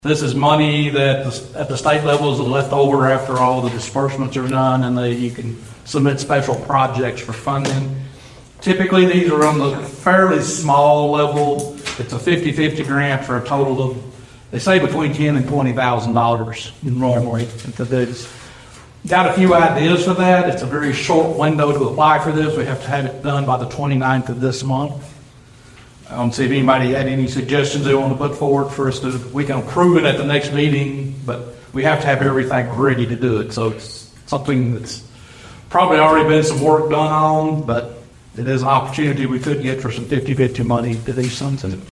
This is money that at the state level is left over after all the disbursements are done, and you can submit special projects for funding. Typically, these are on the fairly small level. It's a 50-50 grant for a total of, they say, between $10,000 and $20,000 normally. Got a few ideas for that. It's a very short window to apply for this. We have to have it done by the 29th of this month. See if anybody had any suggestions they want to put forward for us to, we can approve it at the next meeting, but we have to have everything ready to do it. So it's something that's probably already been some work done on, but it is an opportunity we could get for some 50-50 money to these sons.